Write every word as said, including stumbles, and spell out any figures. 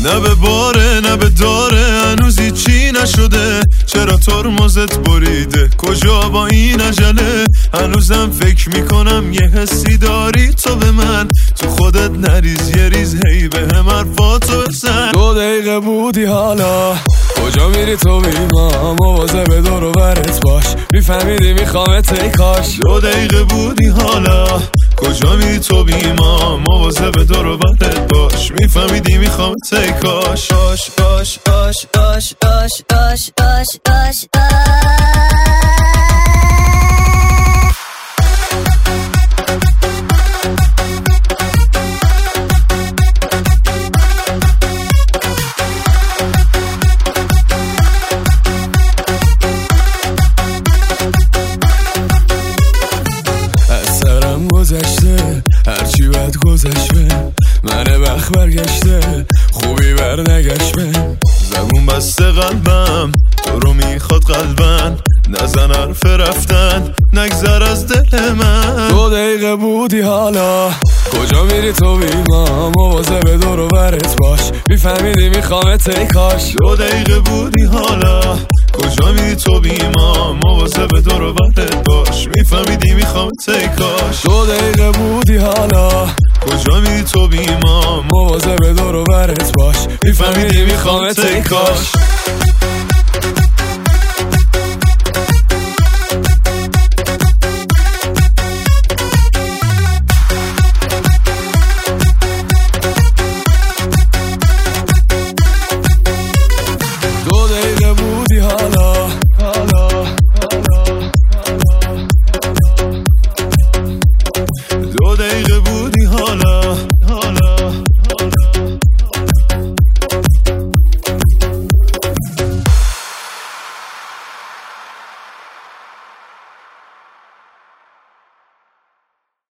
نه به باره نه به داره، هنوزی چی نشده، چرا ترمزت بریده، کجا با این عجله، هنوزم فکر میکنم یه حسی داری تو به من، تو خودت نریز یه ریز هی به هم حرفاتو بزن. دو دقیقه بودی حالا کجا میری تو بیما، مواظب دور و برت باش، میفهمیدی میخوامت ای کاش. دو دقیقه بودی حالا کجا میری تو بیما، مواظب دور و برت باش، میفهمیدی میخوامت ای کاش. آش آش آش آش آش آش آش آش گذشته هرچی بد گذشته، من وقت برگشته خوبی بر نگشته، زبون بسته قلبم تو رو میخواد قلبن، نزن حرف رفتن نگذر از دل من. دو دقیقه بودی حالا کجا میری تو بیما، مواظب دور و برت باش، میفهمیدی میخوامت ای کاش. دو دقیقه بودی حالا کجا میری تو بیما، مواظب دور و برت باش، میفهمیدی میخوامت ای کاش. دو دقیقه بودی حالا کجا میری تو بیما، مواظب دور و برت باش، میفهمیدی میخوامت ای کاش. دو دقیقه بودی حالا حالا دو دقیقه بودی حالا